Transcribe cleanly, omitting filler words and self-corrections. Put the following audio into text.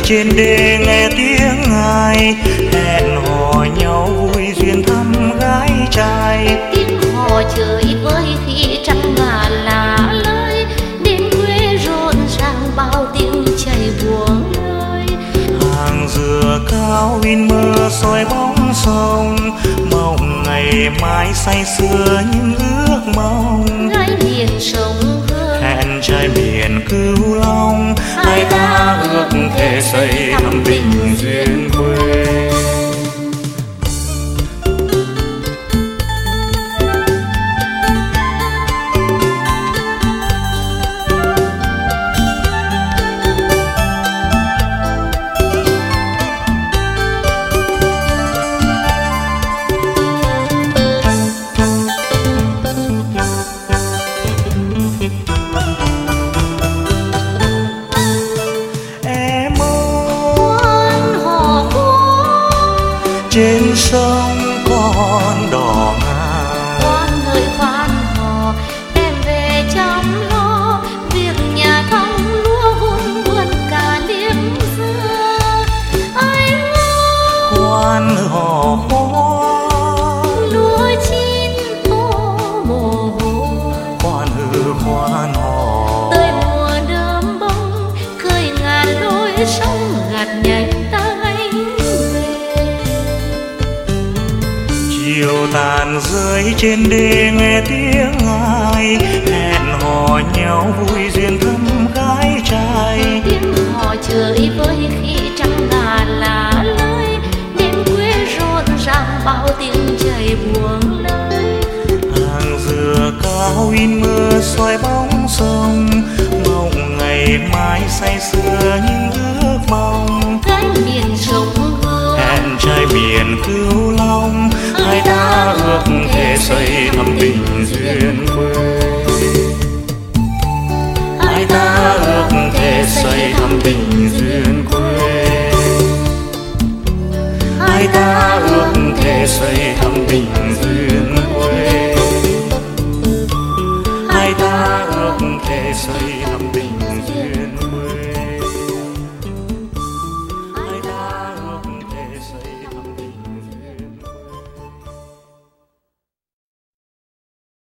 trên đê nghe tiếng ai hẹn hò nhau vui duyên thăm gái trai. Tiếng hò chơi với khi trăng ngả lá lơi, đến quê rộn ràng bao tiếng chảy buông lơi. Hàng dừa cao in mơ soi bóng sông, mộng ngày mai say sưa những ước mong. Gái miền sông Hương Hẹn trai miền Cửu Long, hai ta ước thề xây thắm tình duyên quê. Trên sông con đò ngang, con ơi khoan hò em về chăm lo việc nhà thong lúa vun vườn cả liếp dưa. Anh ơi khoan hò khoan lúa chín tô mồ hôi, khoan hò tới mùa đơm bông khơi ngàn lối sóng gạt nhánh tay về. chiều tàn rơi trên đê nghe tiếng ai hẹn hò nhau vui duyên thăm gái trai. Tiếng hò chơi với khi trăng ngà lá lơi, đêm quê rộn ràng bao tiếng chảy buông lơi. Hàng dừa cao in mơ soi bóng sông, mộng ngày mai say sưa những ước mong. Gái miền sông Hương Hẹn trai miền Cửu Long, hai ta ước thề xây thắm tình duyên quê. Hai ta ước thề xây thắm tình duyên quê. Hai ta ước thề xây thắm tình duyên quê. Hai ta ước thề xây thắm